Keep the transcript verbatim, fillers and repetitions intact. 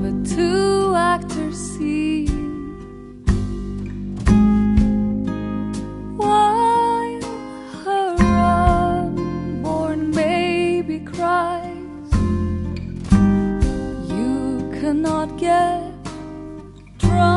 a two-actor scene. While her unborn baby cries, you cannot get drunk.